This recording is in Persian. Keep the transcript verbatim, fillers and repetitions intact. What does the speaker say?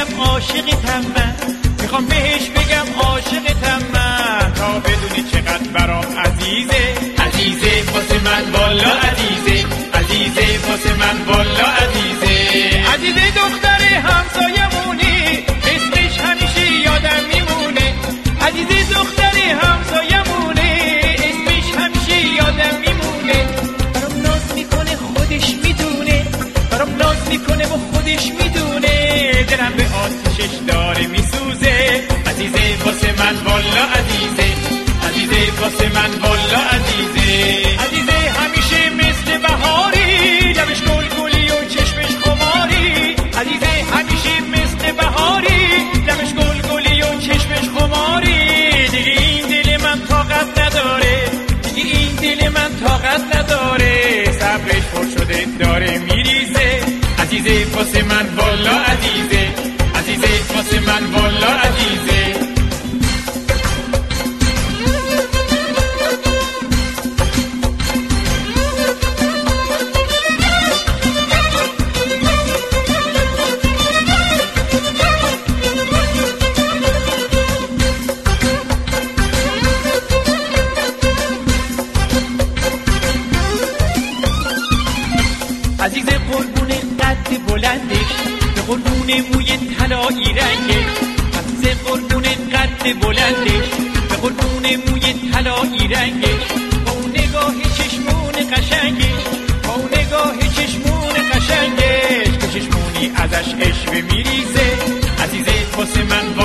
بگم عاشقتم من، میخوام بهش بگم عاشقتم من، تا بدونی چقدر برام عزیزه. عزیزه واسه من والا عزیزه، عزیزه واسه من والا عزیزه. عزیزه دختر همسایمونه، اسمش همیشه یادم میمونه. عزیزه دختر همسایمونه، اسمش همیشه یادم میمونه. برام ناز میکنه خودش میدونه، برام ناز میکنه و خودش میدونه، دلم به آتشش داره میسوزه. عزیزه واسه من والا عزیزه، عزیزه واسه من والا عزیزه. عزیزه همیشه مثل بهاری، لبش گل گلی و چشمش خماری. عزیزه همیشه مثل بهاری، لبش گل گلی و چشمش خماری. دیگه این دل من طاقت نداره، دیگه این دل من طاقت نداره، صبرش پر شده داره میریزه. عزیزه واسه من والا عزیزه، عزیزه واسه من والا عزیزه. عزیز قربون قد بلندش، به قربون موی طلایی رنگش. عزیز قربون قد بلندش، به قربون موی طلایی رنگش. با اون نگاه چشمون قشنگش، با اون نگاه چشمون قشنگش، که چشمونی ازش عشوه میریزه. عزیز واسه من